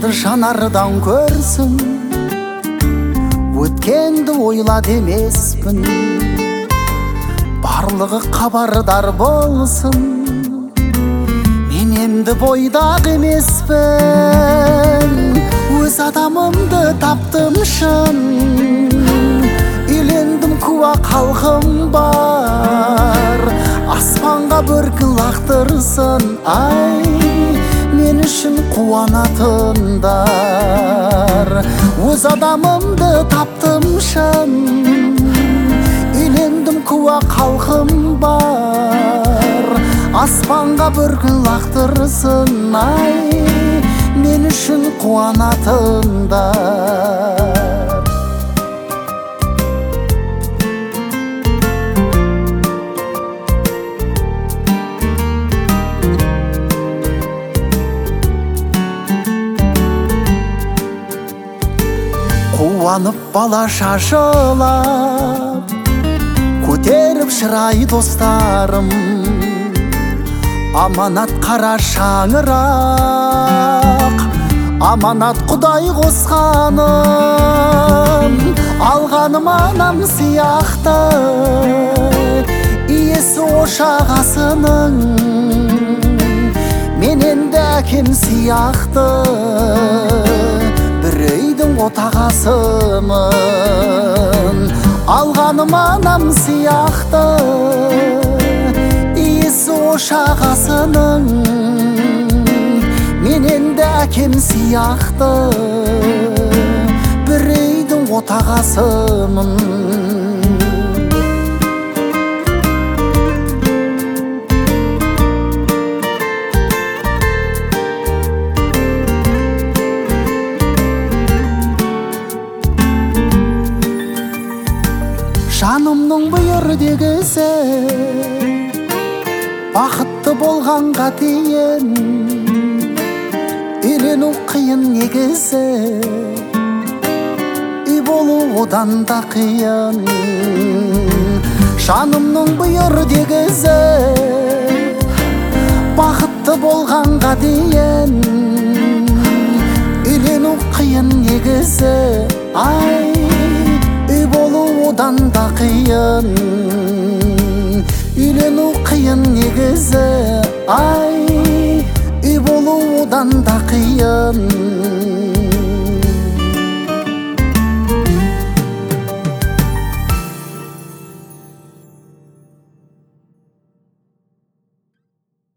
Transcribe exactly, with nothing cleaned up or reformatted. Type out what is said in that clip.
Бүгінді жанардан көрсін, өткенді ойлад емеспін. Барлығы хабардар болсын, мен енді бойдақ емеспін. Өз адамымды таптым шын, үйлендім, куә халқым бар. Аспанға бөркі лақтырсын, ай, мен үшін қуанатындар. Өз адамымды таптым шын, үйлендім, куә халқым бар. Аспанға бөркі лақтырсын, ай, мен үшін қуанатындар. Қуанып бала шашылап, көтеріп шырай достарым. Аманат қара шаңырақ, аманат Құдай қосқаным. Алғаным анам сияқты, иесі ошақ асының. Мен енді әкем сияқты, бір үйдің отағасымын. Алғаным анам сияқты, иесі ошақ асының. Мен енді әкем сияқты, бір үйдің отағасымын. Жанымның бұйыр дегізі, бақытты болғанға дейін, үйлену қиын негізі, үй болу одан да қиын. Жанымның бұйыр дегізі, бақытты болғанға дейін, үйлену қиын негізі, ай, үй болу одан да қиын. Үйлену қиын негізі, ай, үй болу одан да қиын.